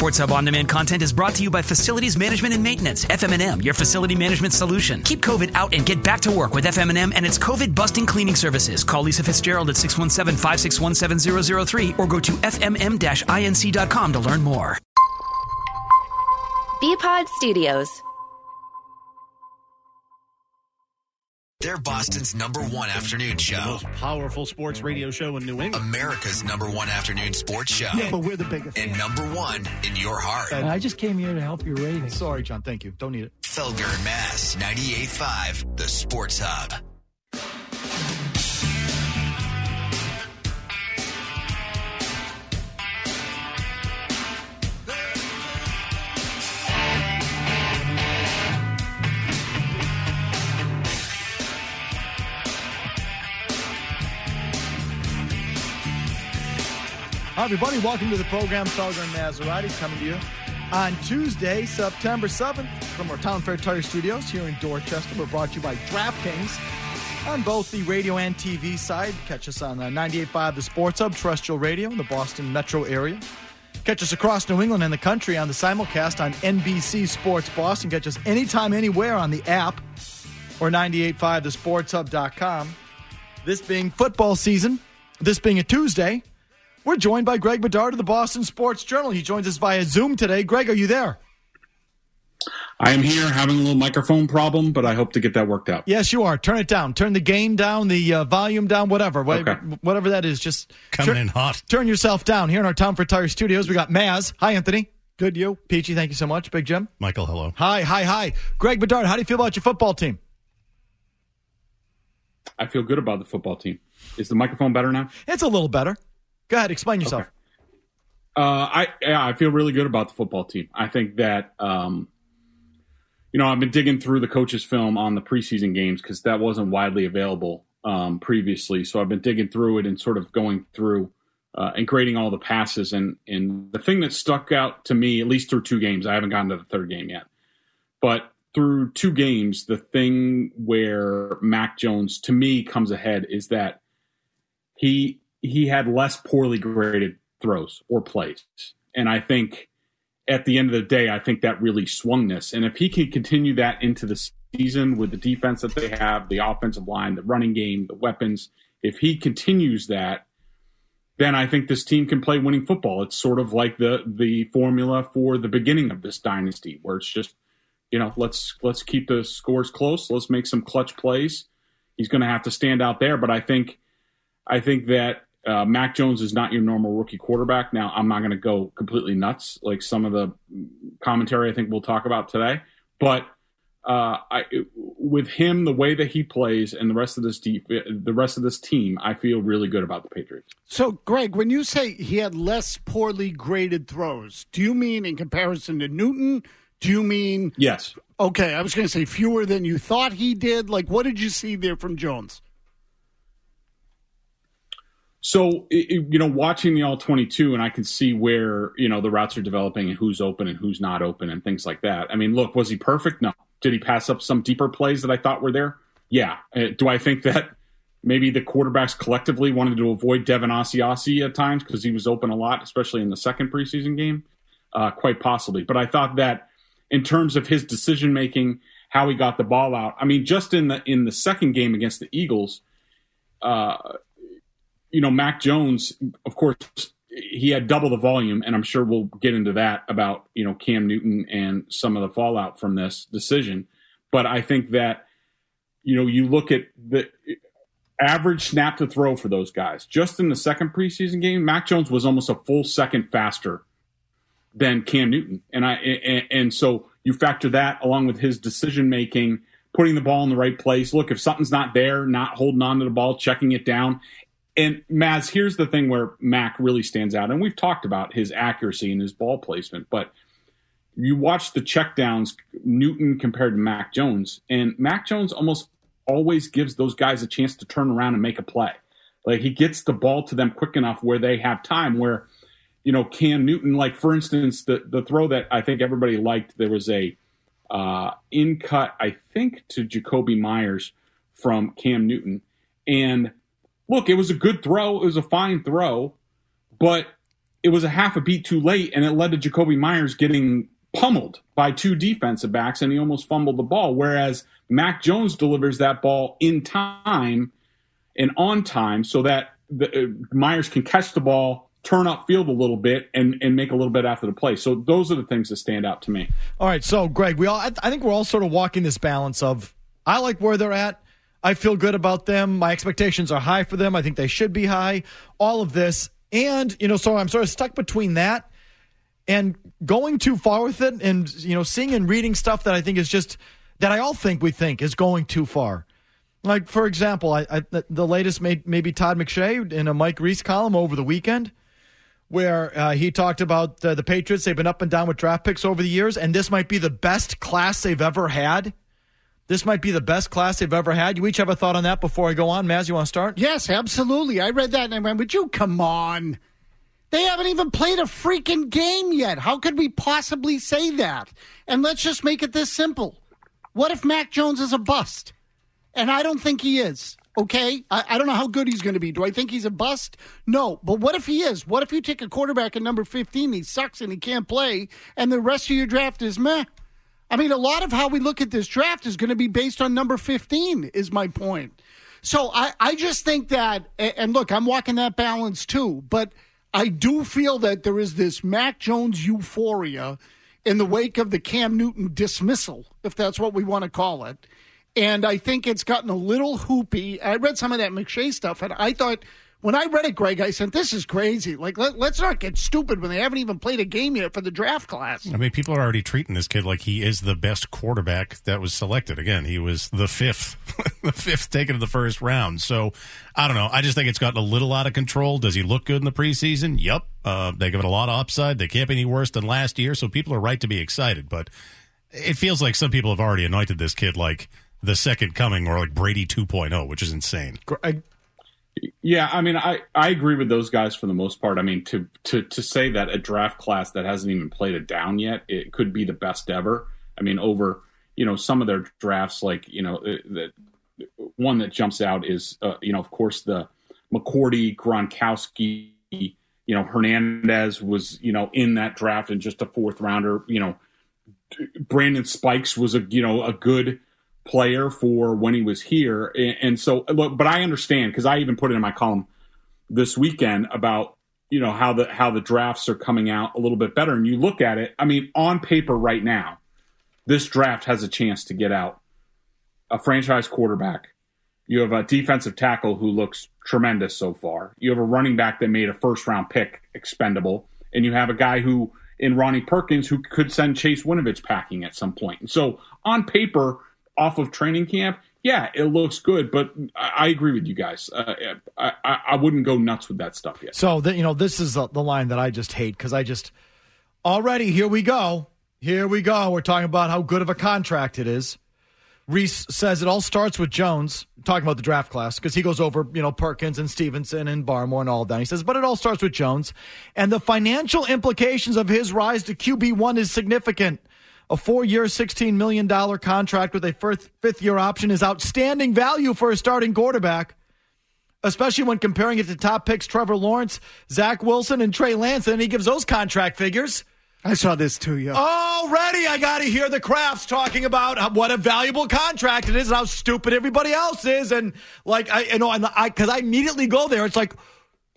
Sports Hub on-demand content is brought to you by Facilities Management and Maintenance, FM&M, your facility management solution. Keep COVID out and get back to work with FM&M and its COVID-busting cleaning services. Call Lisa Fitzgerald at 617-561-7003 or go to fmm-inc.com to learn more. Bpod Studios. They're Boston's #1 afternoon show. The most powerful sports radio show in New England. America's #1 afternoon sports show. Yeah, but we're the biggest. And #1 in your heart. I just came here to help your ratings. Sorry, John. Thank you. Don't need it. Felger and Mass, 98.5, the Sports Hub. Hi, everybody. Welcome to the program. Felger and Maserati coming to you on Tuesday, September 7th from our Town Fair Tire Studios here in Dorchester. We're brought to you by DraftKings on both the radio and TV side. Catch us on 98.5 The Sports Hub, terrestrial radio in the Boston metro area. Catch us across New England and the country on the simulcast on NBC Sports Boston. Catch us anytime, anywhere on the app or 98.5thesportshub.com. This being football season, this being a Tuesday, we're joined by Greg Bedard of the Boston Sports Journal. He joins us via Zoom today. Greg, are you there? I am here having a little microphone problem, but I hope to get that worked out. Yes, you are. Turn it down. Turn the gain down, the volume down, whatever. Okay. Whatever that is. Just coming in hot. Turn yourself down. Here in our Town for Tire Studios, we got Maz. Hi, Anthony. Good, you. Peachy, thank you so much. Big Jim. Michael, hello. Hi. Greg Bedard, how do you feel about your football team? I feel good about the football team. Is the microphone better now? It's a little better. Go ahead, explain yourself. Okay. I feel really good about the football team. I think that, I've been digging through the coaches' film on the preseason games because that wasn't widely available previously. So I've been digging through it and sort of going through and grading all the passes. And the thing that stuck out to me, at least through 2 games, I haven't gotten to the third game yet, but through 2 games, the thing where Mac Jones, to me, comes ahead is that he had less poorly graded throws or plays. And I think at the end of the day, I think that really swung this. And if he can continue that into the season with the defense that they have, the offensive line, the running game, the weapons, if he continues that, then I think this team can play winning football. It's sort of like the formula for the beginning of this dynasty where it's just, let's keep the scores close. Let's make some clutch plays. He's going to have to stand out there. But I think that Mac Jones is not your normal rookie quarterback. Now, I'm not going to go completely nuts like some of the commentary I think we'll talk about today. But with him, the way that he plays and the rest of this team, I feel really good about the Patriots. So, Greg, when you say he had less poorly graded throws, do you mean in comparison to Newton? Do you mean – Yes. Okay, I was going to say fewer than you thought he did. Like, what did you see there from Jones? So, watching the All-22, and I can see where, the routes are developing and who's open and who's not open and things like that. I mean, look, was he perfect? No. Did he pass up some deeper plays that I thought were there? Yeah. Do I think that maybe the quarterbacks collectively wanted to avoid Devin Asiasi at times because he was open a lot, especially in the second preseason game? Quite possibly. But I thought that in terms of his decision-making, how he got the ball out, I mean, just in the second game against the Eagles, Mac Jones, of course, he had double the volume, and I'm sure we'll get into that about, Cam Newton and some of the fallout from this decision. But I think that, you look at the average snap to throw for those guys. Just in the second preseason game, Mac Jones was almost a full second faster than Cam Newton. And so you factor that along with his decision-making, putting the ball in the right place. Look, if something's not there, not holding on to the ball, checking it down. And, Maz, here's the thing where Mac really stands out. And we've talked about his accuracy and his ball placement. But you watch the checkdowns, Newton compared to Mac Jones. And Mac Jones almost always gives those guys a chance to turn around and make a play. Like, he gets the ball to them quick enough where they have time where, Cam Newton, like, for instance, the throw that I think everybody liked, there was a in-cut, I think, to Jacoby Myers from Cam Newton. And look, it was a good throw. It was a fine throw, but it was a half a beat too late, and it led to Jakobi Meyers getting pummeled by 2 defensive backs, and he almost fumbled the ball. Whereas Mac Jones delivers that ball in time and on time so that Myers can catch the ball, turn upfield a little bit, and make a little bit after the play. So those are the things that stand out to me. All right, so Greg, I think we're all sort of walking this balance of I like where they're at. I feel good about them. My expectations are high for them. I think they should be high. All of this. And, so I'm sort of stuck between that and going too far with it and, seeing and reading stuff that I think is just that I all think we think is going too far. Like, for example, the latest maybe Todd McShay in a Mike Reese column over the weekend where he talked about the Patriots. They've been up and down with draft picks over the years, and this might be the best class they've ever had. This might be the best class they've ever had. You each have a thought on that before I go on. Maz, you want to start? Yes, absolutely. I read that and I went, would you come on? They haven't even played a freaking game yet. How could we possibly say that? And let's just make it this simple. What if Mac Jones is a bust? And I don't think he is, okay? I don't know how good he's going to be. Do I think he's a bust? No. But what if he is? What if you take a quarterback at number 15, he sucks and he can't play, and the rest of your draft is meh? I mean, a lot of how we look at this draft is going to be based on number 15, is my point. So I just think that, and look, I'm walking that balance too, but I do feel that there is this Mac Jones euphoria in the wake of the Cam Newton dismissal, if that's what we want to call it. And I think it's gotten a little hoopy. I read some of that McShay stuff, and I thought, when I read it, Greg, I said, this is crazy. Like, let's not get stupid when they haven't even played a game yet for the draft class. I mean, people are already treating this kid like he is the best quarterback that was selected. Again, he was the fifth taken in the first round. So, I don't know. I just think it's gotten a little out of control. Does he look good in the preseason? Yep. They give it a lot of upside. They can't be any worse than last year, so people are right to be excited. But it feels like some people have already anointed this kid like the second coming or like Brady 2.0, which is insane. Yeah, I mean, I agree with those guys for the most part. I mean, to say that a draft class that hasn't even played it down yet, it could be the best ever. I mean, over, some of their drafts, like, the one that jumps out is, of course, the McCourty, Gronkowski, Hernandez was, in that draft and just a 4th rounder. Brandon Spikes was a good player for when he was here. And so, but I understand, because I even put it in my column this weekend about, how the drafts are coming out a little bit better. And you look at it, I mean, on paper right now, this draft has a chance to get out a franchise quarterback. You have a defensive tackle who looks tremendous so far. You have a running back that made a 1st-round pick expendable. And you have a guy who, in Ronnie Perkins, who could send Chase Winovich packing at some point. And so, on paper, off of training camp, yeah, it looks good, but I agree with you guys. I wouldn't go nuts with that stuff yet. So, this is the line that I just hate, because already, here we go. Here we go. We're talking about how good of a contract it is. Reese says it all starts with Jones, talking about the draft class, because he goes over, Perkins and Stevenson and Barmore and all of that. He says, but it all starts with Jones. And the financial implications of his rise to QB1 is significant. A 4-year, $16 million contract with a 5th-year option is outstanding value for a starting quarterback, especially when comparing it to top picks Trevor Lawrence, Zach Wilson, and Trey Lance. And he gives those contract figures. I saw this too, yeah. Already I got to hear the Crafts talking about what a valuable contract it is and how stupid everybody else is. And, because I immediately go there. It's like,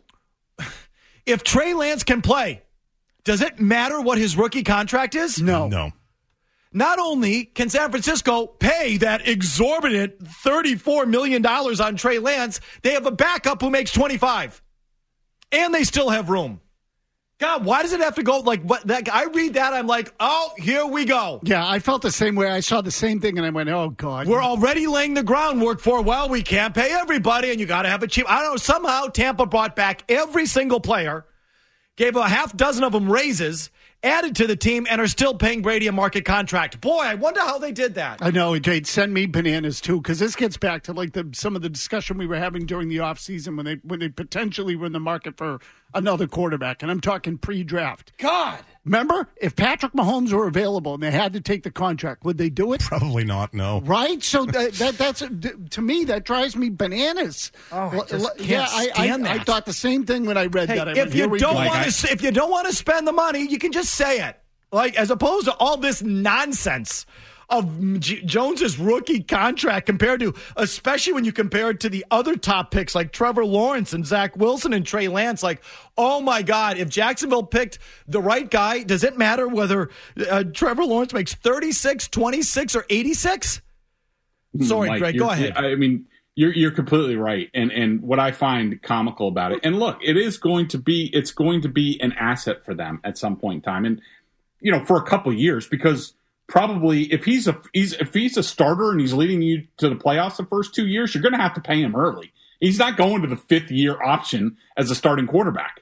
if Trey Lance can play, does it matter what his rookie contract is? No. Not only can San Francisco pay that exorbitant $34 million on Trey Lance, they have a backup who makes $25. And they still have room. God, why does it have to go like what? I read that, I'm like, oh, here we go. Yeah, I felt the same way. I saw the same thing, and I went, oh, God. We're already laying the groundwork for, well, we can't pay everybody, and you got to have a cheap. I don't know, somehow Tampa brought back every single player, gave a half dozen of them raises, added to the team, and are still paying Brady a market contract. Boy, I wonder how they did that. I know, Jade, send me bananas, too, because this gets back to like some of the discussion we were having during the offseason when they potentially were in the market for another quarterback, and I'm talking pre-draft. God. Remember, if Patrick Mahomes were available and they had to take the contract, would they do it? Probably not, no. Right? So that's to me, that drives me bananas. Oh, I just can't stand that. I thought the same thing when I read that. If you don't want to spend the money, you can just say it. Like, as opposed to all this nonsense of Jones's rookie contract compared to, especially when you compare it to the other top picks like Trevor Lawrence and Zach Wilson and Trey Lance. Like, oh my God, if Jacksonville picked the right guy, does it matter whether Trevor Lawrence makes 36, 26, or 86? Sorry, Mike, Greg, go ahead. I mean, you're completely right. And what I find comical about it, and look, it's going to be an asset for them at some point in time. And, for a couple of years, because probably if he's a starter and he's leading you to the playoffs the first 2 years, you're going to have to pay him early. He's not going to the 5th year option as a starting quarterback.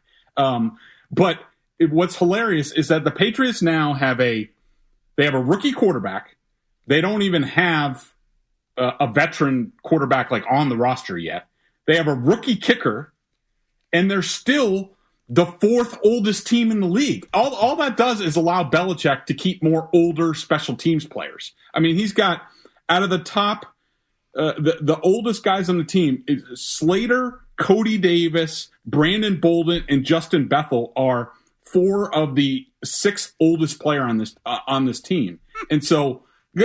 But what's hilarious is that the Patriots now have a rookie quarterback. They don't even have a veteran quarterback like on the roster yet. They have a rookie kicker, and they're still the 4th oldest team in the league. All that does is allow Belichick to keep more older special teams players. I mean, he's got out of the top, the oldest guys on the team is Slater, Cody Davis, Brandon Bolden, and Justin Bethel are 4 of the 6 oldest player on this team. And so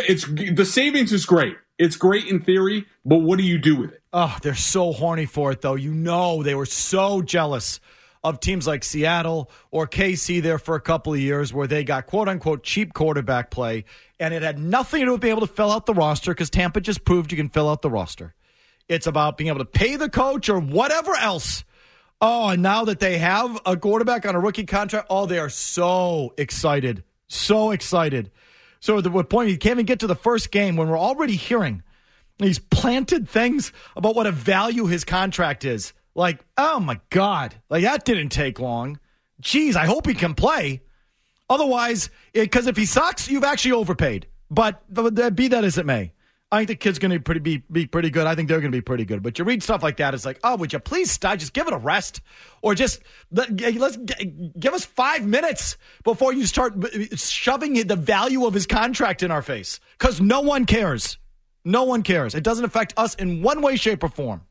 the savings is great. It's great in theory, but what do you do with it? Oh, they're so horny for it, though. They were so jealous of teams like Seattle or KC there for a couple of years where they got quote-unquote cheap quarterback play, and it had nothing to do with being able to fill out the roster because Tampa just proved you can fill out the roster. It's about being able to pay the coach or whatever else. Oh, and now that they have a quarterback on a rookie contract, they are so excited. So excited. So at the point, you can't even get to the first game when we're already hearing these planted things about what a value his contract is. Like, oh, my God. Like, that didn't take long. Jeez, I hope he can play. Otherwise, because if he sucks, you've actually overpaid. But be that as it may, I think the kid's going to be pretty good. I think they're going to be pretty good. But you read stuff like that, it's like, oh, would you please stop? Just give it a rest. Or just let's give us 5 minutes before you start shoving the value of his contract in our face. Because no one cares. No one cares. It doesn't affect us in one way, shape, or form.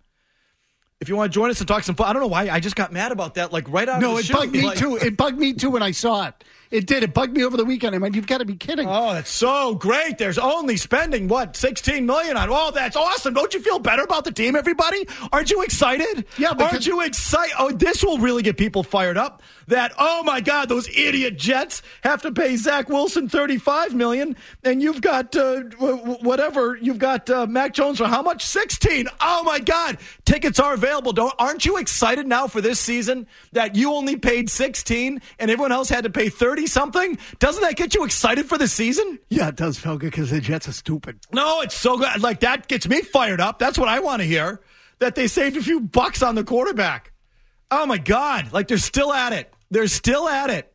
If you want to join us and talk some fun, I don't know why I just got mad about that. Like right out of the shoot. No, it bugged me too. It bugged me too when I saw it. It did. It bugged me over the weekend. I mean, you've got to be kidding. Oh, that's so great. There's only spending, $16 million on. Oh, that's awesome. Don't you feel better about the team, everybody? Aren't you excited? Yeah, because aren't you excited? Oh, this will really get people fired up. That, oh my God, those idiot Jets have to pay Zach Wilson $35 million, and you've got whatever. You've got Mac Jones for how much? $16. Oh my God, tickets are available. Aren't you excited now for this season that you only paid $16 and everyone else had to pay $30-something? Doesn't that get you excited for the season? Yeah, it does, Felga, because the Jets are stupid. No, it's so good. Like, that gets me fired up. That's what I want to hear, that they saved a few bucks on the quarterback. Oh my God, like they're still at it. They're still at it.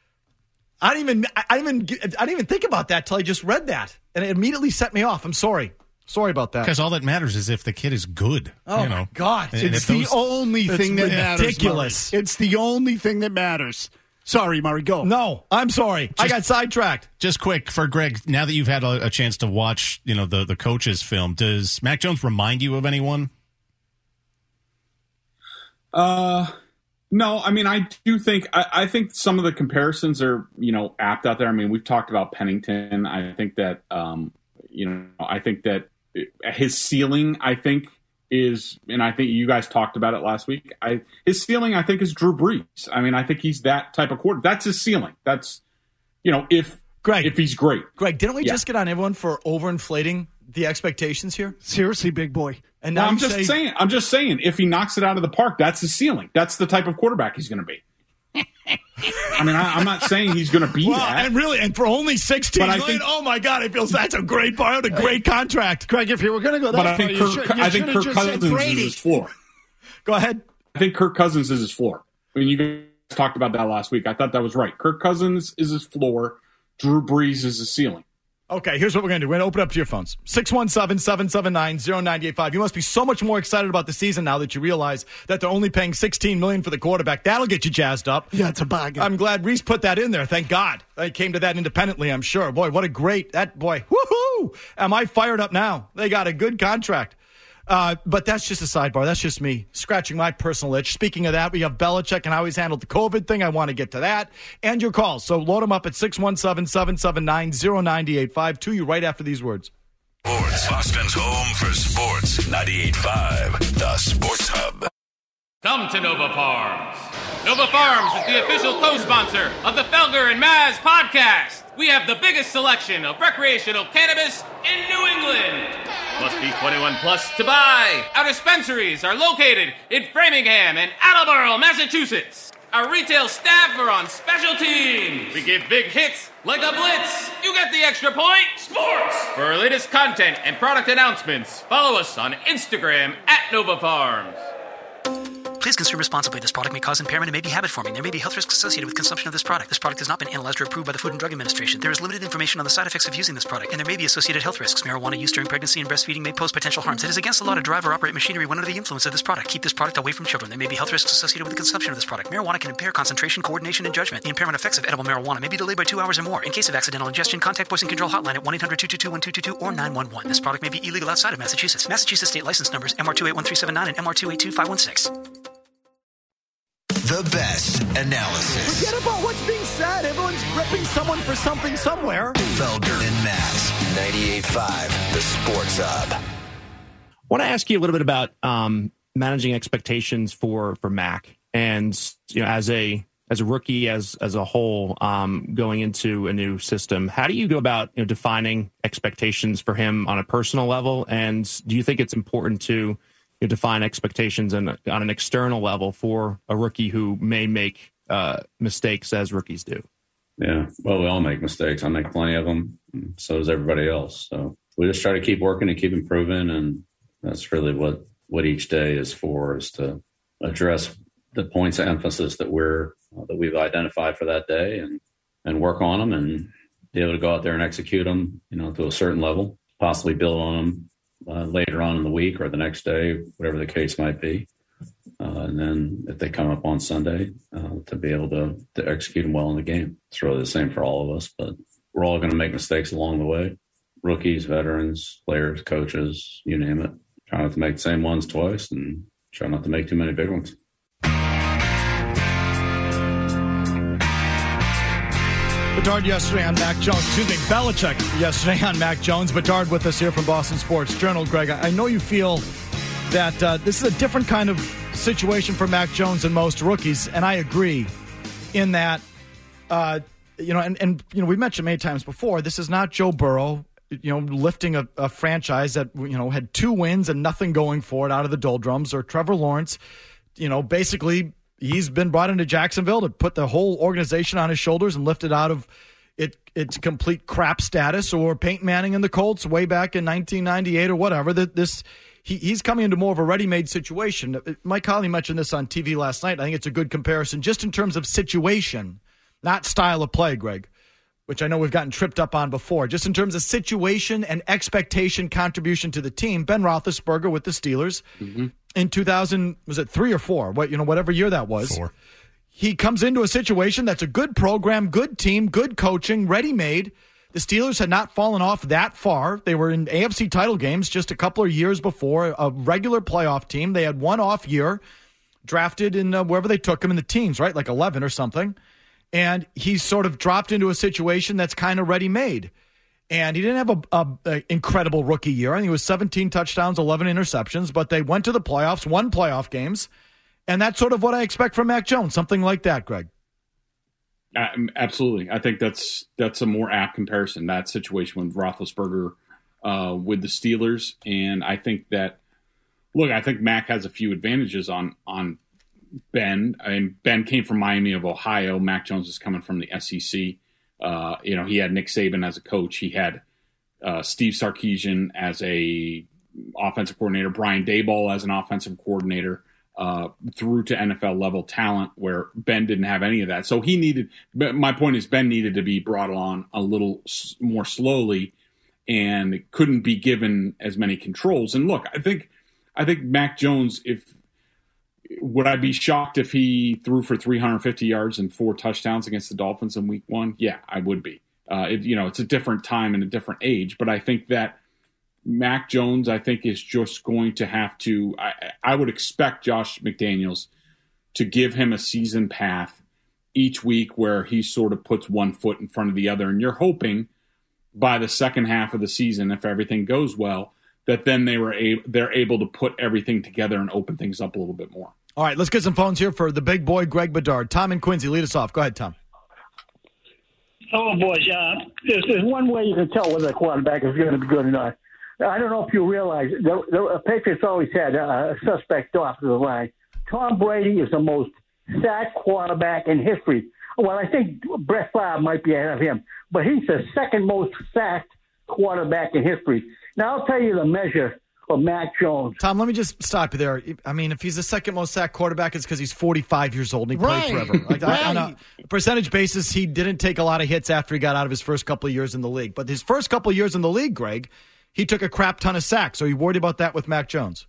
I didn't even think about that till I just read that, and it immediately set me off. I'm sorry. Sorry about that. Because all that matters is if the kid is good. Oh, my God. It's the only thing that matters. Ridiculous. It's the only thing that matters. Sorry, Murray, go. No, I'm sorry. I got sidetracked. Just quick for Greg, now that you've had a chance to watch, the coach's film, does Mac Jones remind you of anyone? No, I mean, I do think, I think some of the comparisons are, apt out there. I mean, we've talked about Pennington. I think that, I think that his ceiling, I think, is, and I think you guys talked about it last week. His ceiling, I think, is Drew Brees. I mean, I think he's that type of quarterback. That's his ceiling. That's, if he's great. Greg, didn't we just get on everyone for overinflating the expectations here? Seriously, big boy. And now I'm just saying, if he knocks it out of the park, that's his ceiling. That's the type of quarterback he's going to be. I mean, I'm not saying he's going to be that. And for only $16 million, oh my God, it feels that's a great buyout, a great contract. Greg, if you were going to go that far, I think Kirk Cousins is his floor. Go ahead. I think Kirk Cousins is his floor. I mean, you guys talked about that last week. I thought that was right. Kirk Cousins is his floor. Drew Brees is his ceiling. Okay, here's what we're going to do. We're going to open up to your phones. 617-779-0985. You must be so much more excited about the season now that you realize that they're only paying $16 million for the quarterback. That'll get you jazzed up. Yeah, it's a bargain. I'm glad Reese put that in there. Thank God. They came to that independently, I'm sure. Boy, what a great, woohoo! Am I fired up now? They got a good contract. But that's just a sidebar. That's just me scratching my personal itch. Speaking of that, we have Belichick and how he's handled the COVID thing. I want to get to that. And your calls. So load them up at 617-779-0985 to you right after these words. Sports. Boston's home for sports. 98.5, the Sports Hub. Come to Nova Farms. Nova Farms is the official co-sponsor of the Felger and Maz podcast. We have the biggest selection of recreational cannabis in New England. Must be 21 plus to buy. Our dispensaries are located in Framingham and Attleboro, Massachusetts. Our retail staff are on special teams. We give big hits like a blitz. You get the extra point. Sports. For our latest content and product announcements, follow us on Instagram at Nova Farms. Please consume responsibly. This product may cause impairment and may be habit forming. There may be health risks associated with consumption of this product. This product has not been analyzed or approved by the Food and Drug Administration. There is limited information on the side effects of using this product, and there may be associated health risks. Marijuana use during pregnancy and breastfeeding may pose potential harms. It is against the law to drive or operate machinery when under the influence of this product. Keep this product away from children. There may be health risks associated with the consumption of this product. Marijuana can impair concentration, coordination, and judgment. The impairment effects of edible marijuana may be delayed by 2 hours or more. In case of accidental ingestion, contact Poison Control Hotline at 1-800-222-1222 or 911. This product may be illegal outside of Massachusetts. Massachusetts state license numbers MR281379 and MR282516. The best analysis. Forget about what's being said. Everyone's ripping someone for something somewhere. Felger and Maz, 98.5, the Sports Hub. I want to ask you a little bit about managing expectations for Mac, and as a rookie, as a whole, going into a new system. How do you go about defining expectations for him on a personal level, and do you think it's important to define expectations on an external level for a rookie who may make mistakes as rookies do? Yeah, well, we all make mistakes. I make plenty of them. So does everybody else. So we just try to keep working and keep improving. And that's really what each day is for, is to address the points of emphasis that we've identified for that day and work on them and be able to go out there and execute them, to a certain level, possibly build on them later on in the week or the next day, whatever the case might be. And then if they come up on Sunday, to be able to execute them well in the game. It's really the same for all of us, but we're all going to make mistakes along the way. Rookies, veterans, players, coaches, you name it. Try not to make the same ones twice and try not to make too many big ones. Bedard yesterday on Mac Jones. Belichick yesterday on Mac Jones. Bedard with us here from Boston Sports Journal. Greg, I know you feel that this is a different kind of situation for Mac Jones than most rookies, and I agree in that, we mentioned many times before, this is not Joe Burrow, lifting a franchise that, had 2 wins and nothing going for it out of the doldrums, or Trevor Lawrence, basically he's been brought into Jacksonville to put the whole organization on his shoulders and lift it out of its complete crap status, or Peyton Manning and the Colts way back in 1998 or whatever. He's coming into more of a ready-made situation. Mike Conley mentioned this on TV last night. I think it's a good comparison just in terms of situation, not style of play, Greg, which I know we've gotten tripped up on before. Just in terms of situation and expectation contribution to the team, Ben Roethlisberger with the Steelers in 2000, was it 3 or 4? Whatever year that was. 4. He comes into a situation that's a good program, good team, good coaching, ready-made. The Steelers had not fallen off that far. They were in AFC title games just a couple of years before, a regular playoff team. They had one off year, drafted in wherever they took him in the teens, right? Like 11 or something. And he sort of dropped into a situation that's kind of ready-made. And he didn't have a incredible rookie year. I think it was 17 touchdowns, 11 interceptions, but they went to the playoffs, won playoff games. And that's sort of what I expect from Mac Jones, something like that, Greg. Absolutely. I think that's a more apt comparison, that situation with Roethlisberger with the Steelers. And I think that, I think Mac has a few advantages on Ben. I mean, Ben came from Miami of Ohio. Mac Jones is coming from the SEC. He had Nick Saban as a coach. He had Steve Sarkisian as a offensive coordinator, Brian Daboll as an offensive coordinator, through to NFL level talent, where Ben didn't have any of that. So my point is Ben needed to be brought on a little more slowly and couldn't be given as many controls. And look, I think Mac Jones, would I be shocked if he threw for 350 yards and 4 touchdowns against the Dolphins in week 1? Yeah, I would be. It's a different time and a different age, but I think that Mac Jones, is just going to have to, I would expect Josh McDaniels to give him a season path each week where he sort of puts one foot in front of the other. And you're hoping by the second half of the season, if everything goes well, that then they're able to put everything together and open things up a little bit more. All right, let's get some phones here for the big boy, Greg Bedard. Tom and Quincy, lead us off. Go ahead, Tom. Oh, boys, there's one way you can tell whether a quarterback is going to be good or not. I don't know if you realize, the Patriots always had a suspect offensive line. Tom Brady is the most sacked quarterback in history. Well, I think Brett Favre might be ahead of him, but he's the second most sacked quarterback in history. Now, I'll tell you the measure of Mac Jones. Tom, let me just stop you there. I mean, if he's the second most sacked quarterback, it's because he's 45 years old and he played forever. On a percentage basis, he didn't take a lot of hits after he got out of his first couple of years in the league. But his first couple of years in the league, Greg, he took a crap ton of sacks. Are you worried about that with Mac Jones?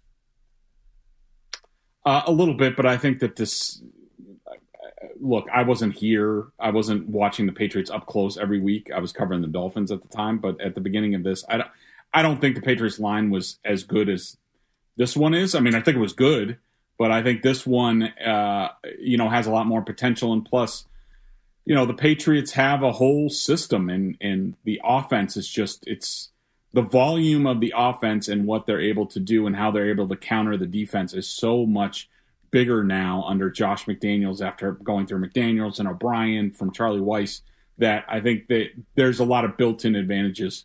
A little bit, but I think that this – look, I wasn't here. I wasn't watching the Patriots up close every week. I was covering the Dolphins at the time. But at the beginning of this, I don't think the Patriots line was as good as this one is. I mean, I think it was good, but I think this one, has a lot more potential. And plus, the Patriots have a whole system, and the offense is just – it's the volume of the offense and what they're able to do and how they're able to counter the defense is so much bigger now under Josh McDaniels after going through McDaniels and O'Brien from Charlie Weiss that I think that there's a lot of built-in advantages,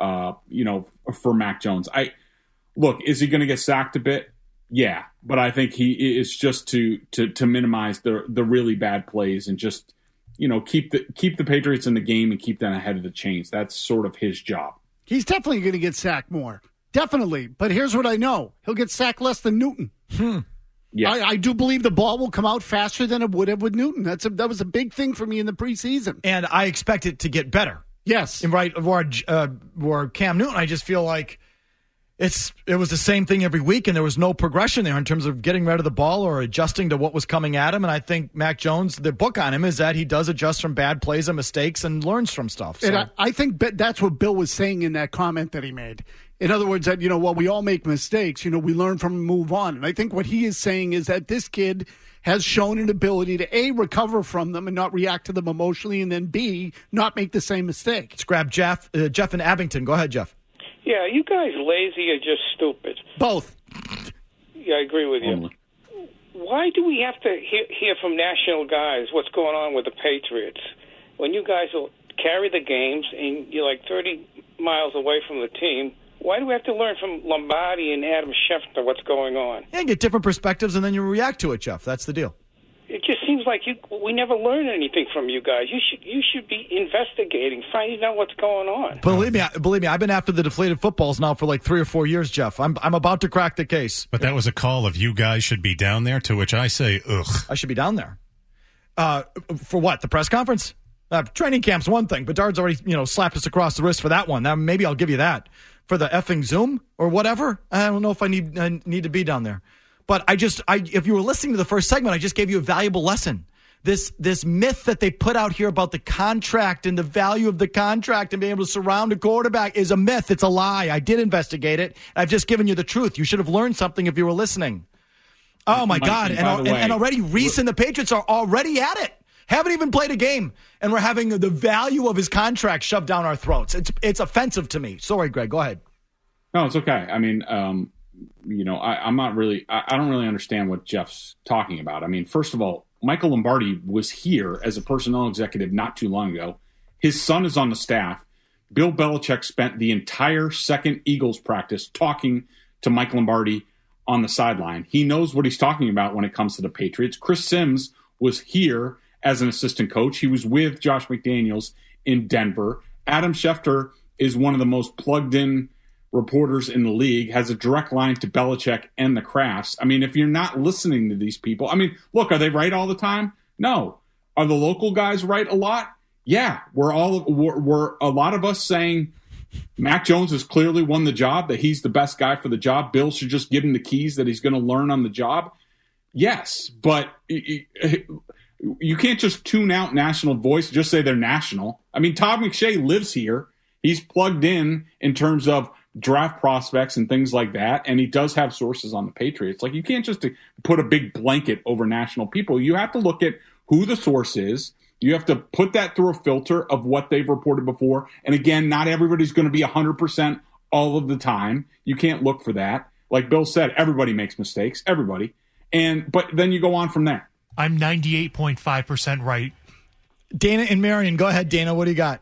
for Mac Jones. Is he going to get sacked a bit? Yeah, but I think he is just to minimize the really bad plays and just, keep the Patriots in the game and keep them ahead of the chains. That's sort of his job. He's definitely going to get sacked more. Definitely. But here's what I know. He'll get sacked less than Newton. Yeah. I do believe the ball will come out faster than it would have with Newton. That was a big thing for me in the preseason. And I expect it to get better. Yes. And where Cam Newton, I just feel like it was the same thing every week, and there was no progression there in terms of getting rid of the ball or adjusting to what was coming at him. And I think Mac Jones, the book on him is that he does adjust from bad plays and mistakes and learns from stuff. So. And I think that's what Bill was saying in that comment that he made. In other words, that, while we all make mistakes, we learn from and move on. And I think what he is saying is that this kid has shown an ability to, A, recover from them and not react to them emotionally, and then, B, not make the same mistake. Let's grab Jeff in Abington. Go ahead, Jeff. Yeah, you guys lazy or just stupid? Both. Yeah, I agree with you. Why do we have to hear from national guys what's going on with the Patriots when you guys will carry the games and you're like 30 miles away from the team? Why do we have to learn from Lombardi and Adam Schefter what's going on? Yeah, get different perspectives and then you react to it, Jeff. That's the deal. It just seems like we never learn anything from you guys. You should be investigating, finding out what's going on. Believe me, I've been after the deflated footballs now for like 3 or 4 years, Jeff. I'm about to crack the case. But that was a call of you guys should be down there, to which I say, ugh. I should be down there. For what? The press conference? Training camp's one thing. Bedard's already, slapped us across the wrist for that one. Now maybe I'll give you that. For the effing Zoom or whatever, I don't know if I need to be down there. But if you were listening to the first segment, I just gave you a valuable lesson. This myth that they put out here about the contract and the value of the contract and being able to surround a quarterback is a myth. It's a lie. I did investigate it. I've just given you the truth. You should have learned something if you were listening. Oh, my God. And already Reese and the Patriots are already at it. Haven't even played a game, and we're having the value of his contract shoved down our throats. It's offensive to me. Sorry, Greg. Go ahead. No, it's okay. I mean, I'm not really – I don't really understand what Jeff's talking about. I mean, first of all, Michael Lombardi was here as a personnel executive not too long ago. His son is on the staff. Bill Belichick spent the entire second Eagles practice talking to Mike Lombardi on the sideline. He knows what he's talking about when it comes to the Patriots. Chris Sims was here as an assistant coach. He was with Josh McDaniels in Denver. Adam Schefter is one of the most plugged-in reporters in the league, has a direct line to Belichick and the Crafts. I mean, if you're not listening to these people, I mean, look, are they right all the time? No. Are the local guys right a lot? Yeah. We're a lot of us saying Mac Jones has clearly won the job, that he's the best guy for the job. Bill should just give him the keys that he's going to learn on the job. Yes, but you can't just tune out national voice, just say they're national. I mean, Todd McShay lives here. He's plugged in terms of draft prospects and things like that, and he does have sources on the Patriots. Like, you can't just put a big blanket over national people. You have to look at who the source is. You have to put that through a filter of what they've reported before. And again, not everybody's going to be 100% all of the time. You can't look for that. Like Bill said, everybody makes mistakes. Everybody. But then you go on from there. I'm 98.5% right. Dana and Marion, go ahead, Dana. What do you got?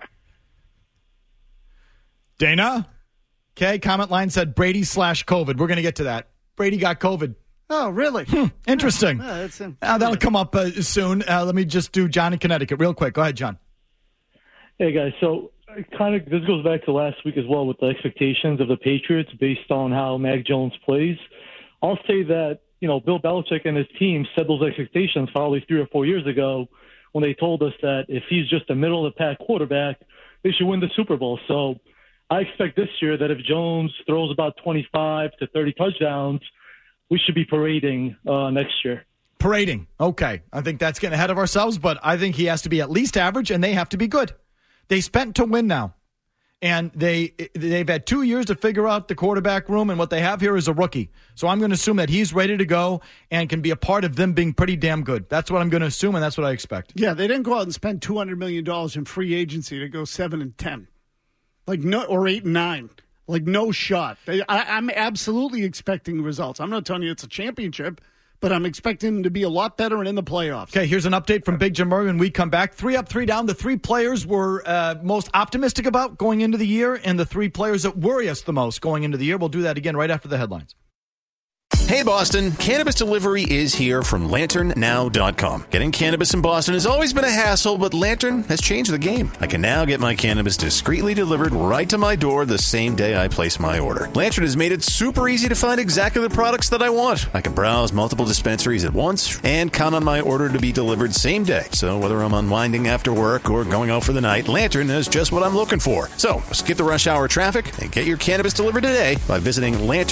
Dana? Okay, comment line said Brady/COVID. We're going to get to that. Brady got COVID. Oh, really? Interesting. That'll come up soon. Let me just do John in Connecticut real quick. Go ahead, John. Hey, guys. So this goes back to last week as well with the expectations of the Patriots based on how Mac Jones plays. I'll say that, Bill Belichick and his team set those expectations probably 3 or 4 years ago when they told us that if he's just a middle-of-the-pack quarterback, they should win the Super Bowl. So I expect this year that if Jones throws about 25 to 30 touchdowns, we should be parading next year. Parading. Okay. I think that's getting ahead of ourselves, but I think he has to be at least average, and they have to be good. They spent to win now, and they've had 2 years to figure out the quarterback room, and what they have here is a rookie. So I'm going to assume that he's ready to go and can be a part of them being pretty damn good. That's what I'm going to assume, and that's what I expect. Yeah, they didn't go out and spend $200 million in free agency to go 7-10, or 8-9. Like, no shot. I'm absolutely expecting results. I'm not telling you it's a championship, but I'm expecting them to be a lot better and in the playoffs. Okay, here's an update from Big Jim Murray when we come back. 3 up, 3 down. The 3 players we're most optimistic about going into the year, and the 3 players that worry us the most going into the year. We'll do that again right after the headlines. Hey, Boston. Cannabis delivery is here from LanternNow.com. Getting cannabis in Boston has always been a hassle, but Lantern has changed the game. I can now get my cannabis discreetly delivered right to my door the same day I place my order. Lantern has made it super easy to find exactly the products that I want. I can browse multiple dispensaries at once and count on my order to be delivered same day. So whether I'm unwinding after work or going out for the night, Lantern is just what I'm looking for. So skip the rush hour traffic and get your cannabis delivered today by visiting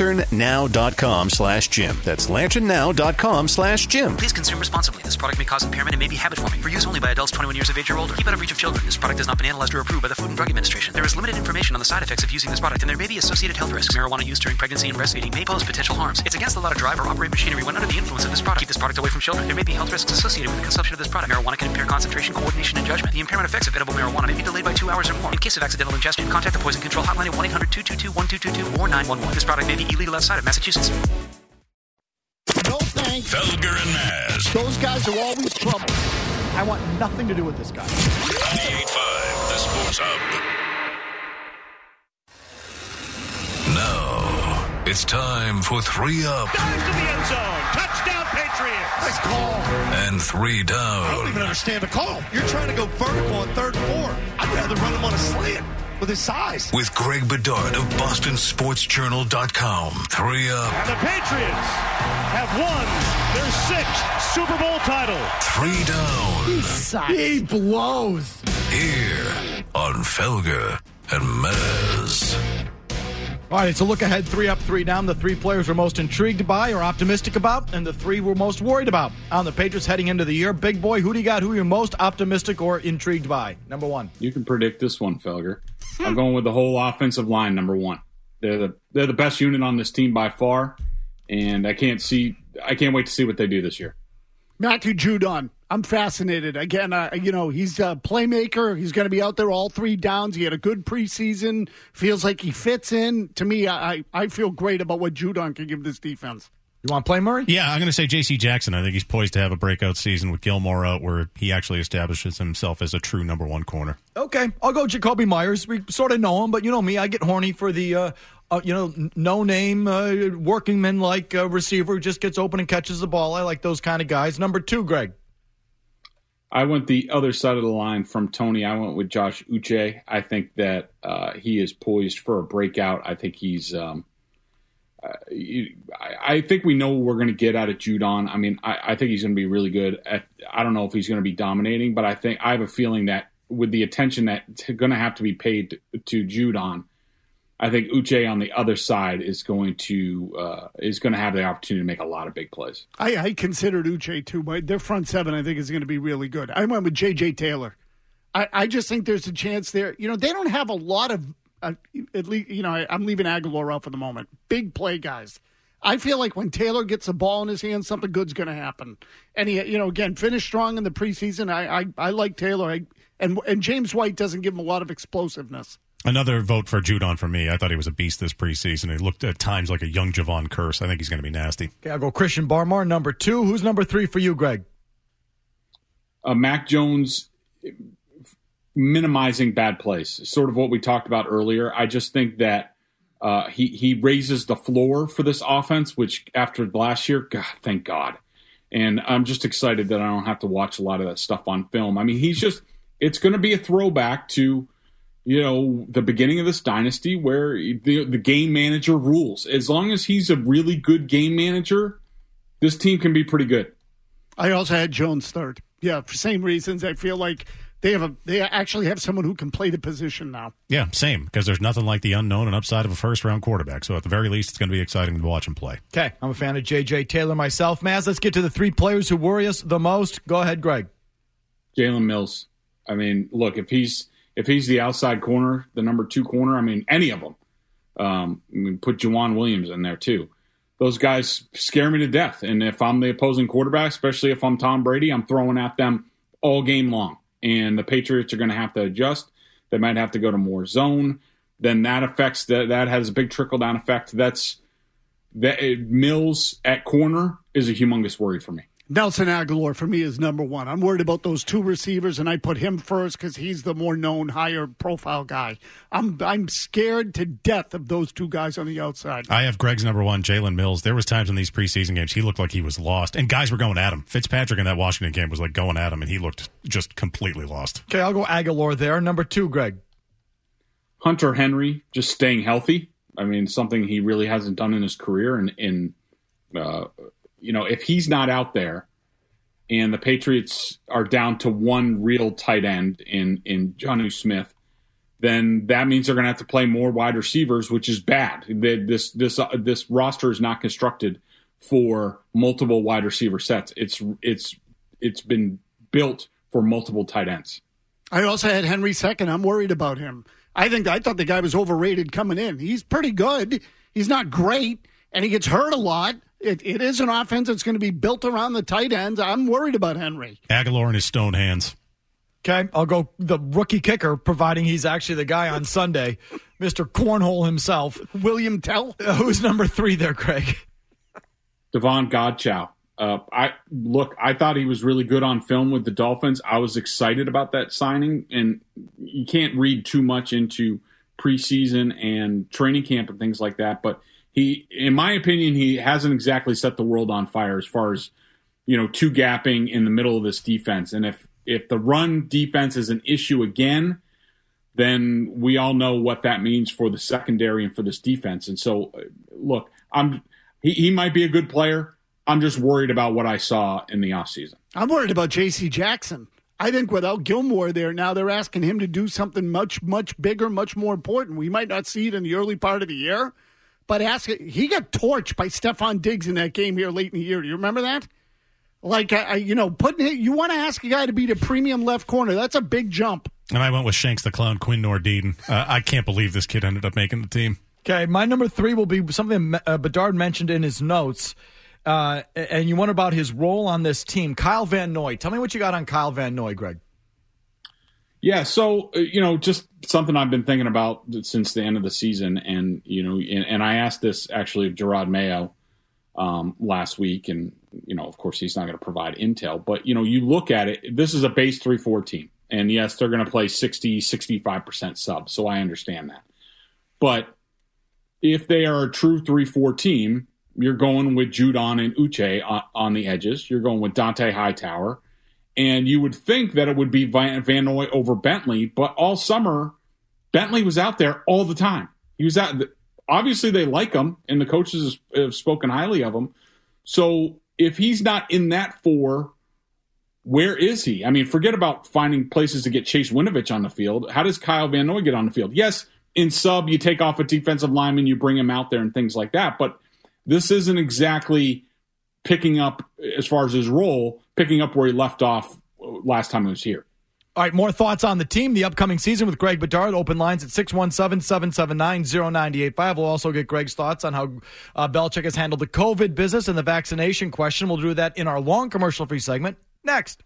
LanternNow.com/Jim. That's LanternNow.com/Jim. Please consume responsibly. This product may cause impairment and may be habit forming. For use only by adults 21 years of age or older. Keep out of reach of children. This product has not been analyzed or approved by the Food and Drug Administration. There is limited information on the side effects of using this product, and there may be associated health risks. Marijuana use during pregnancy and breastfeeding may pose potential harms. It's against the law to drive or operate machinery when under the influence of this product. Keep this product away from children. There may be health risks associated with the consumption of this product. Marijuana can impair concentration, coordination, and judgment. The impairment effects of edible marijuana may be delayed by 2 hours or more. In case of accidental ingestion, contact the Poison Control Hotline at 1-800-222-1222 or 911. This product may be illegal outside of Massachusetts. No thanks. Felger and Maz. Those guys are always trouble. I want nothing to do with this guy. 98.5, the Sports Hub. Now, it's time for 3 up. Dives to the end zone. Touchdown, Patriots. Nice call. And 3 down. I don't even understand the call. You're trying to go vertical on 3rd and 4. I'd rather run him on a slant with his size. With Greg Bedard of BostonSportsJournal.com. 3 up. And the Patriots have won their 6th Super Bowl title. 3 down. He sucks. He blows. Here on Felger and Maz. All right, it's a look ahead, 3 up, 3 down. The 3 players we're most intrigued by or optimistic about, and the 3 we're most worried about on the Patriots heading into the year. Big boy, who do you got? Who are you most optimistic or intrigued by? Number 1. You can predict this one, Felger. I'm going with the whole offensive line, number 1. They're the best unit on this team by far, and I can't wait to see what they do this year. Matthew Judon. I'm fascinated. Again, he's a playmaker. He's going to be out there all 3 downs. He had a good preseason. Feels like he fits in. To me, I feel great about what Judon can give this defense. You want to play, Murray? Yeah, I'm going to say J.C. Jackson. I think he's poised to have a breakout season with Gilmore out where he actually establishes himself as a true number 1 corner. Okay, I'll go Jacoby Myers. We sort of know him, but you know me. I get horny for the no-name working man-like receiver who just gets open and catches the ball. I like those kind of guys. Number 2, Greg. I went the other side of the line from Tony. I went with Josh Uche. I think that he is poised for a breakout. I think he's I think we know what we're going to get out of Judon. I mean, I think he's going to be really good. I don't know if he's going to be dominating, but I have a feeling that with the attention that's going to have to be paid to Judon, I think Uche on the other side is going to have the opportunity to make a lot of big plays. I considered Uche too, but their front seven I think is going to be really good. I went with J.J. Taylor. I just think there's a chance there. You know, they don't have a lot of at least. You know, I'm leaving Aguilar out for the moment. Big play guys. I feel like when Taylor gets the ball in his hands, something good's going to happen. And he, you know, again, finished strong in the preseason. I like Taylor, and James White doesn't give him a lot of explosiveness. Another vote for Judon for me. I thought he was a beast this preseason. He looked at times like a young Javon Curse. I think he's going to be nasty. Okay, I'll go Christian Barmore, number 2. Who's number 3 for you, Greg? Mac Jones minimizing bad plays, sort of what we talked about earlier. I just think that he raises the floor for this offense, which after last year, God, thank God. And I'm just excited that I don't have to watch a lot of that stuff on film. I mean, it's going to be a throwback to, you know, the beginning of this dynasty where the game manager rules. As long as he's a really good game manager, this team can be pretty good. I also had Jones third. Yeah, for same reasons. I feel like they actually have someone who can play the position now. Yeah, same, because there's nothing like the unknown and upside of a first-round quarterback. So at the very least, it's going to be exciting to watch him play. Okay, I'm a fan of J.J. Taylor myself. Maz, let's get to the 3 players who worry us the most. Go ahead, Greg. Jalen Mills. I mean, look, if he's the outside corner, the number 2 corner, I mean, any of them. I mean, put Juwan Williams in there too. Those guys scare me to death. And if I'm the opposing quarterback, especially if I'm Tom Brady, I'm throwing at them all game long. And the Patriots are going to have to adjust. They might have to go to more zone. Then that affects that has a big trickle-down effect. Mills at corner is a humongous worry for me. Nelson Aguilar, for me, is number 1. I'm worried about those 2 receivers, and I put him first because he's the more known, higher-profile guy. I'm scared to death of those 2 guys on the outside. I have Greg's number 1, Jalen Mills. There was times in these preseason games he looked like he was lost, and guys were going at him. Fitzpatrick in that Washington game was like going at him, and he looked just completely lost. Okay, I'll go Aguilar there. Number 2, Greg. Hunter Henry, just staying healthy. I mean, something he really hasn't done in his career, you know, if he's not out there and the Patriots are down to 1 real tight end in Jonnu Smith, then that means they're going to have to play more wide receivers, which is bad. This roster is not constructed for multiple wide receiver sets. It's been built for multiple tight ends. I also had Henry second. I'm worried about him. I thought the guy was overrated coming in. He's pretty good. He's not great, and he gets hurt a lot. It is an offense that's going to be built around the tight ends. I'm worried about Henry. Aguilar and his stone hands. Okay, I'll go the rookie kicker, providing he's actually the guy on Sunday, Mr. Cornhole himself. William Tell. Who's number 3 there, Craig? Devon Godchow. I thought he was really good on film with the Dolphins. I was excited about that signing, and you can't read too much into preseason and training camp and things like that, but he, in my opinion, he hasn't exactly set the world on fire as far as, you know, 2-gapping in the middle of this defense. And if the run defense is an issue again, then we all know what that means for the secondary and for this defense. And so, look, he might be a good player. I'm just worried about what I saw in the offseason. I'm worried about J.C. Jackson. I think without Gilmore there, now they're asking him to do something much, much bigger, much more important. We might not see it in the early part of the year. But he got torched by Stephon Diggs in that game here late in the year. Do you remember that? Like, you want to ask a guy to be the premium left corner. That's a big jump. And I went with Shanks the Clown, Quinn Nordin. I can't believe this kid ended up making the team. Okay, my number 3 will be something Bedard mentioned in his notes. And you wonder about his role on this team. Kyle Van Noy. Tell me what you got on Kyle Van Noy, Greg. Yeah, so, just something I've been thinking about since the end of the season. And, and I asked this actually of Gerard Mayo last week. And, of course, he's not going to provide intel. But, you look at it, this is a base 3-4 team. And, yes, they're going to play 60, 65% sub. So I understand that. But if they are a true 3-4 team, you're going with Judon and Uche on the edges. You're going with Dante Hightower. And you would think that it would be Van Noy over Bentley, but all summer, Bentley was out there all the time. He was out. Obviously, they like him, and the coaches have spoken highly of him. So if he's not in that 4, where is he? I mean, forget about finding places to get Chase Winovich on the field. How does Kyle Van Noy get on the field? Yes, in sub, you take off a defensive lineman, you bring him out there and things like that. But this isn't exactly picking up, as far as his role, picking up where he left off last time he was here. All right, more thoughts on the team, the upcoming season with Greg Bedard. Open lines at 617-779-0985. We'll also get Greg's thoughts on how Belichick has handled the COVID business and the vaccination question. We'll do that in our long commercial-free segment next.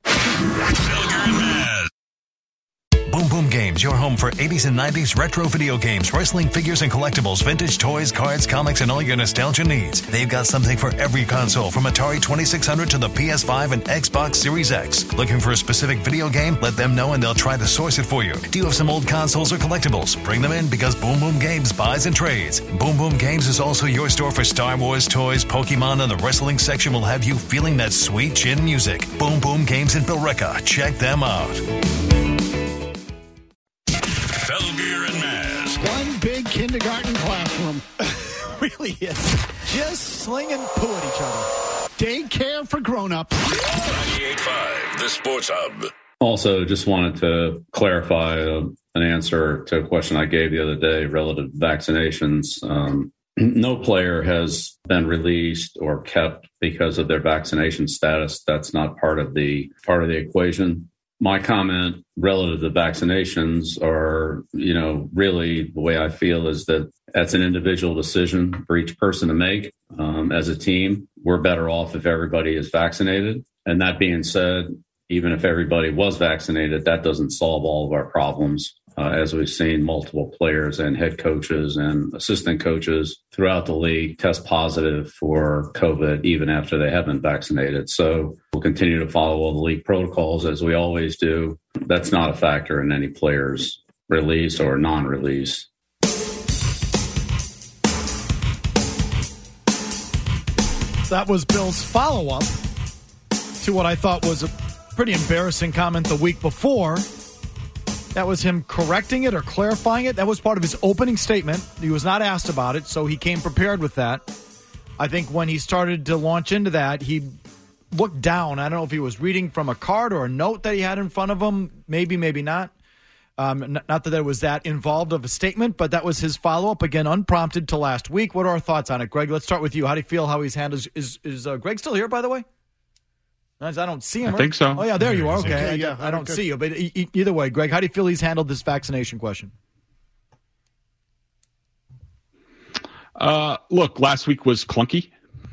Boom Boom Games, your home for 80s and 90s retro video games, wrestling figures and collectibles, vintage toys, cards, comics, and all your nostalgia needs. They've got something for every console, from Atari 2600 to the PS5 and Xbox Series X. Looking for a specific video game? Let them know and they'll try to source it for you. Do you have some old consoles or collectibles? Bring them in, because Boom Boom Games buys and trades. Boom Boom Games is also your store for Star Wars toys, Pokemon, and the wrestling section will have you feeling that sweet chin music. Boom Boom Games in Billerica. Check them out. Felger and Maz. One big kindergarten classroom. Really is. Just slinging poo at each other. Daycare for grown-ups. 98.5, the Sports Hub. Also, just wanted to clarify an answer to a question I gave the other day relative to vaccinations. No player has been released or kept because of their vaccination status. That's not part of the equation. My comment relative to vaccinations are, really the way I feel is that that's an individual decision for each person to make. As a team, we're better off if everybody is vaccinated. And that being said, even if everybody was vaccinated, that doesn't solve all of our problems. As we've seen multiple players and head coaches and assistant coaches throughout the league test positive for COVID even after they have been vaccinated. So we'll continue to follow all the league protocols as we always do. That's not a factor in any player's release or non-release. That was Bill's follow-up to what I thought was a pretty embarrassing comment the week before. That was him correcting it or clarifying it. That was part of his opening statement. He was not asked about it, so he came prepared with that. I think when he started to launch into that, he looked down. I don't know if he was reading from a card or a note that he had in front of him. Maybe, maybe not. Not that there was that involved of a statement, but that was his follow-up, again, unprompted to last week. What are our thoughts on it? Greg, let's start with you. How do you feel how he's handled? Is Greg still here, by the way? I don't see him. I think so. Oh, yeah, there you are. Okay, yeah, I don't see you. But either way, Greg, how do you feel he's handled this vaccination question? Look, last week was clunky.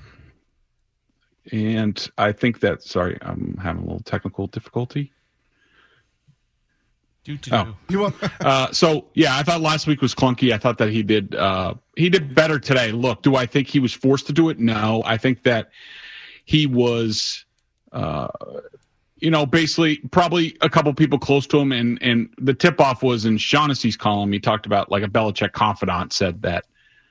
And I think that, sorry, I'm having a little technical difficulty. So, yeah, I thought last week was clunky. I thought that he did better today. Look, do I think he was forced to do it? No. I think that he was... basically probably a couple people close to him. And the tip off was in Shaughnessy's column. He talked about, like, a Belichick confidant said that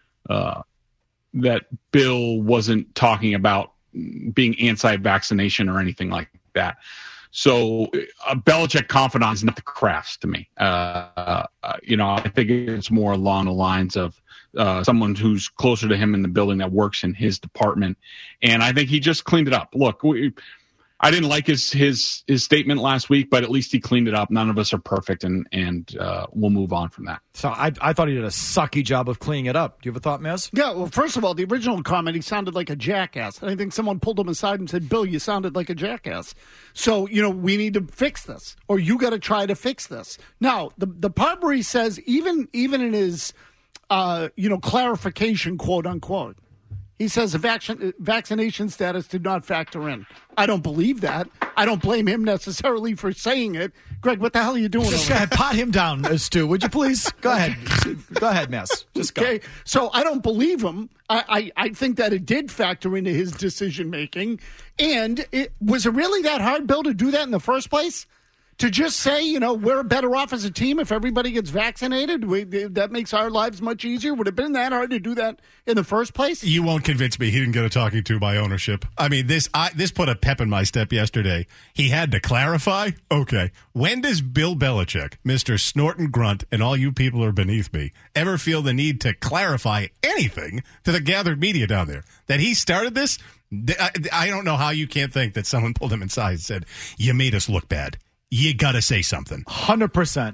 Bill wasn't talking about being anti-vaccination or anything like that. So a Belichick confidant is not the Crafts to me. I think it's more along the lines of someone who's closer to him in the building that works in his department. And I think he just cleaned it up. Look, I didn't like his statement last week, but at least he cleaned it up. None of us are perfect, and we'll move on from that. So I thought he did a sucky job of cleaning it up. Do you have a thought, Mez? Yeah, well, first of all, the original comment, he sounded like a jackass. I think someone pulled him aside and said, Bill, you sounded like a jackass. So, we need to fix this, or you got to try to fix this. Now, the part where he says, even in his, clarification, quote unquote, he says the vaccination status did not factor in. I don't believe that. I don't blame him necessarily for saying it. Greg, what the hell are you doing? Just go ahead, pot him down, Stu. Would you please? Go ahead. Go ahead, Mess. Just go. Okay, so I don't believe him. I think that it did factor into his decision-making. And was it really that hard, Bill, to do that in the first place? To just say, we're better off as a team if everybody gets vaccinated, that makes our lives much easier. Would it have been that hard to do that in the first place? You won't convince me he didn't get a talking to by ownership. I mean, this put a pep in my step yesterday. He had to clarify. Okay, when does Bill Belichick, Mr. Snort and Grunt, and all you people are beneath me, ever feel the need to clarify anything to the gathered media down there? That he started this? I don't know how you can't think that someone pulled him inside and said, you made us look bad. You got to say something. 100%.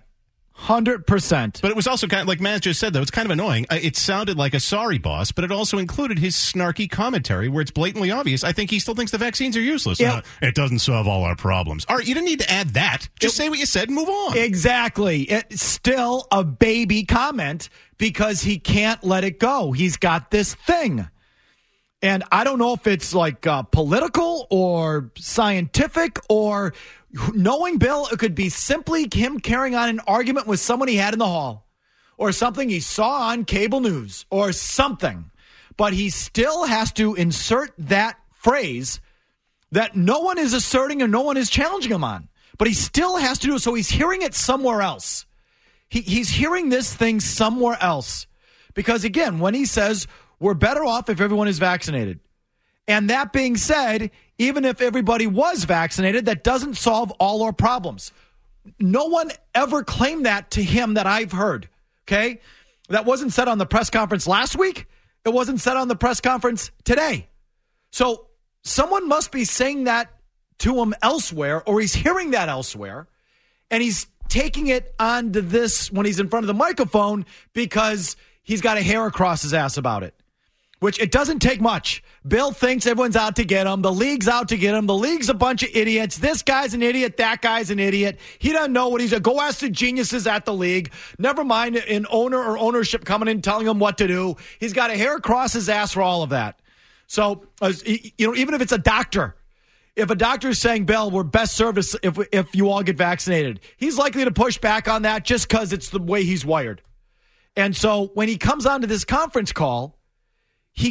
100%. But it was also kind of, like Maz just said, though, it's kind of annoying. It sounded like a sorry boss, but it also included his snarky commentary where it's blatantly obvious. I think he still thinks the vaccines are useless. Yeah. It doesn't solve all our problems. All right, you didn't need to add that. Just say what you said and move on. Exactly. It's still a baby comment because he can't let it go. He's got this thing. And I don't know if it's like political or scientific or... Knowing Bill, it could be simply him carrying on an argument with someone he had in the hall or something he saw on cable news or something. But he still has to insert that phrase that no one is asserting and no one is challenging him on. But he still has to do it. So he's hearing it somewhere else. He's hearing this thing somewhere else. Because, again, when he says we're better off if everyone is vaccinated. And that being said, even if everybody was vaccinated, that doesn't solve all our problems. No one ever claimed that to him that I've heard, okay? That wasn't said on the press conference last week. It wasn't said on the press conference today. So someone must be saying that to him elsewhere, or he's hearing that elsewhere, and he's taking it onto this when he's in front of the microphone because he's got a hair across his ass about it. Which it doesn't take much. Bill thinks everyone's out to get him. The league's out to get him. The league's a bunch of idiots. This guy's an idiot. That guy's an idiot. He doesn't know what he's a go ask the geniuses at the league. Never mind an owner or ownership coming in telling him what to do. He's got a hair across his ass for all of that. So, even if it's a doctor, if a doctor is saying, Bill, we're best served if you all get vaccinated, he's likely to push back on that just because it's the way he's wired. And so when he comes onto this conference call, he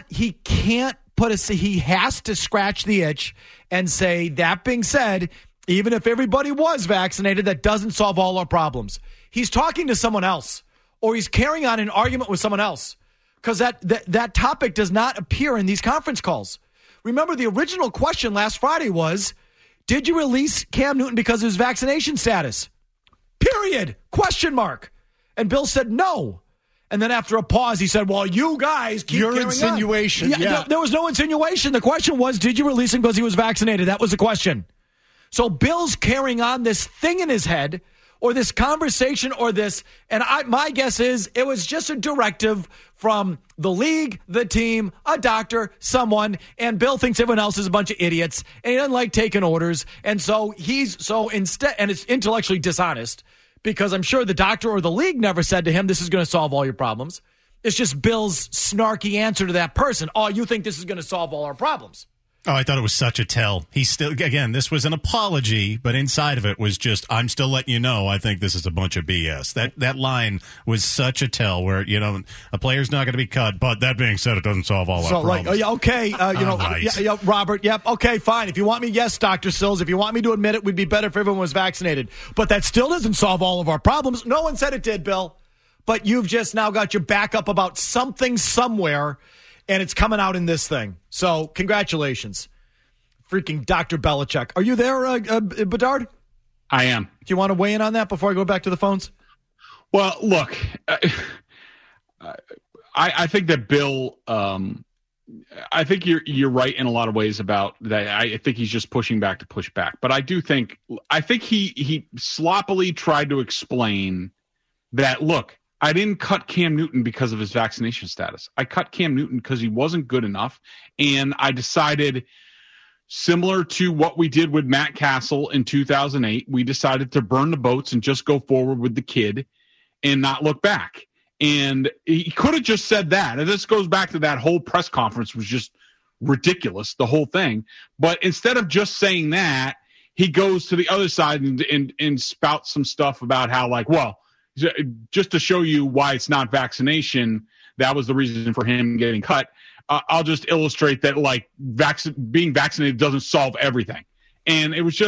has to scratch the itch and say, that being said, even if everybody was vaccinated, that doesn't solve all our problems. He's talking to someone else, or he's carrying on an argument with someone else, because that topic does not appear in these conference calls. Remember, the original question last Friday was, did you release Cam Newton because of his vaccination status? Period. Question mark. And Bill said no. And then after a pause, he said, well, you guys keep your carrying insinuation. on. Yeah. There was no insinuation. The question was, did you release him because he was vaccinated? That was the question. So Bill's carrying on this thing in his head, or this conversation, or this, and my guess is it was just a directive from the league, the team, a doctor, someone, and Bill thinks everyone else is a bunch of idiots, and he doesn't like taking orders, and so instead, and it's intellectually dishonest, because I'm sure the doctor or the league never said to him, this is going to solve all your problems. It's just Bill's snarky answer to that person. Oh, you think this is going to solve all our problems? Oh, I thought it was such a tell. He's still, again, this was an apology, but inside of it was just, I'm still letting you know, I think this is a bunch of BS. That line was such a tell where, a player's not going to be cut, but that being said, it doesn't solve all our problems. Okay, right. Robert, yep, okay, fine. If you want me, yes, Dr. Sills, if you want me to admit it, would be better if everyone was vaccinated. But that still doesn't solve all of our problems. No one said it did, Bill. But you've just now got your back up about something somewhere, and it's coming out in this thing. So, congratulations. Freaking Dr. Belichick. Are you there, Bedard? I am. Do you want to weigh in on that before I go back to the phones? Well, look, I think that Bill, I think you're right in a lot of ways about that. I think he's just pushing back to push back. But I think he sloppily tried to explain that, look, I didn't cut Cam Newton because of his vaccination status. I cut Cam Newton because he wasn't good enough, and I decided, similar to what we did with Matt Castle in 2008, we decided to burn the boats and just go forward with the kid and not look back. And he could have just said that. And this goes back to that whole press conference was just ridiculous, the whole thing. But instead of just saying that, he goes to the other side and spouts some stuff about how, like, well, just to show you why it's not vaccination, that was the reason for him getting cut. I'll just illustrate that, like, being vaccinated doesn't solve everything. And it was just,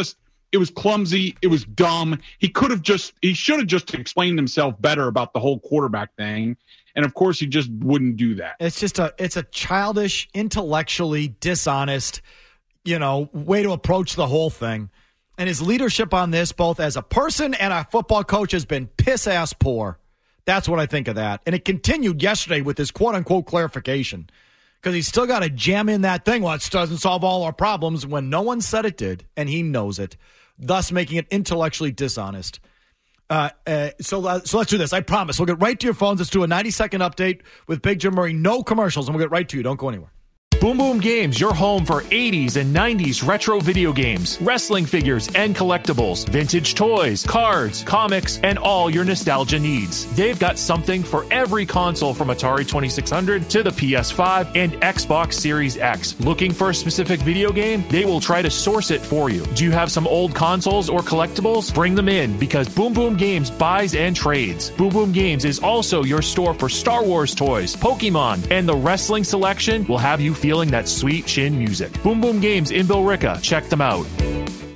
It was clumsy. It was dumb. He should have just explained himself better about the whole quarterback thing. And of course, he just wouldn't do that. It's a childish, intellectually dishonest, way to approach the whole thing. And his leadership on this, both as a person and a football coach, has been piss-ass poor. That's what I think of that. And it continued yesterday with his quote-unquote clarification. Because he's still got to jam in that thing. Well, it doesn't solve all our problems when no one said it did, and he knows it, thus making it intellectually dishonest. So let's do this. I promise. We'll get right to your phones. Let's do a 90-second update with Big Jim Murray. No commercials, and we'll get right to you. Don't go anywhere. Boom Boom Games, your home for 80s and 90s retro video games, wrestling figures and collectibles, vintage toys, cards, comics, and all your nostalgia needs. They've got something for every console from Atari 2600 to the PS5 and Xbox Series X. Looking for a specific video game? They will try to source it for you. Do you have some old consoles or collectibles? Bring them in because Boom Boom Games buys and trades. Boom Boom Games is also your store for Star Wars toys, Pokemon, and the wrestling selection will have you feeling that sweet chin music. Boom Boom Games in Billerica. Check them out.